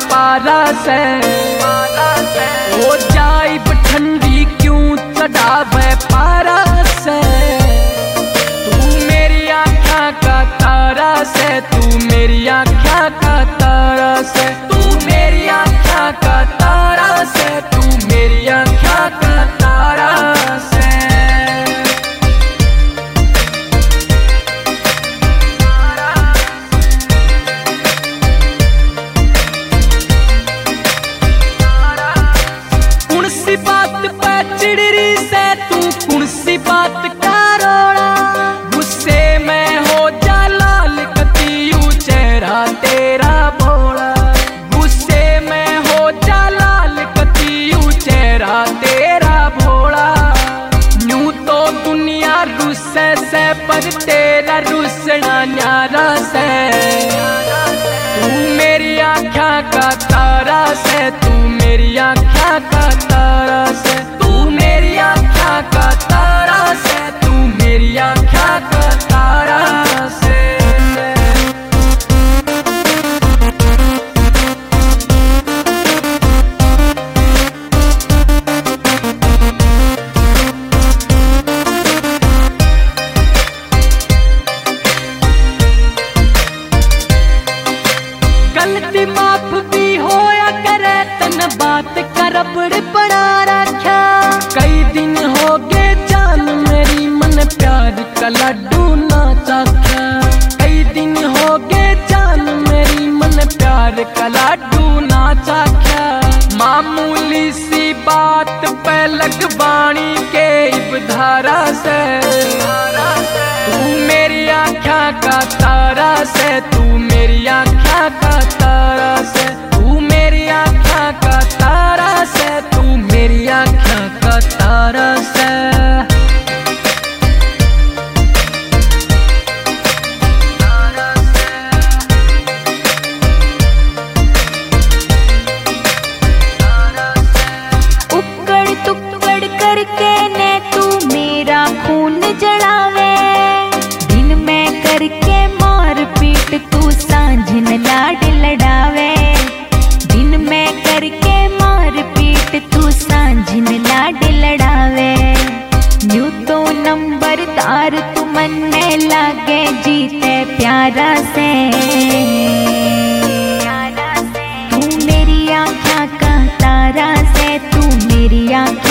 पारा से हो जाई ठंडी क्यों चढ़ावे पारा से। तू मेरी आँखा का तारा से, तू मेरी आँखा का तारा से, तू मेरी आँखा का तारा से, तू मेरी आँखा का तारा से। कौन सी बात पे चिड़री से तू कौन सी बात का रोड़ा, गुस्से में हो जा लाल कतियू चेहरा तेरा भोला, गुस्से में हो जा लाल कतियू चेहरा तेरा भोला। यूं तो दुनिया रुस्से से पर तेरा रुसना न्यारा से। तू मेरी आँखा का तारा से, तू मेरी आँखा का तारा से, तू मेरी आँखा का तारा से, तू मेरी आँखा का तारा से। गलती माफ भी होया करे तन बात करबड़ बना रखा। कई दिन हो गए जान मेरी मन प्यार का लड्डू ना चाखा। कई दिन हो गए जान मेरी मन प्यार का लड्डू ना चाखा। मामूली सी बात पे लगवानी के इबधारा से। तू मेरी आँखा का तारा से, तू मेरी आँखा का तारा से, तू मेरी आँखा का तारा से, तू मेरी आँखा का तारा से। उकड़ तुकड़ करके ने तू मेरा खून जलावे, दिन में करके मार पीट तू सांझन लाड लड़ावे। दिन में करके मार पीट तू सांझन लाड लड़ावे। यूं तो नंबरदार तू मनने लागे जीते प्यारा से। तू मेरी आँखा का तारा से, तू मेरी आँखा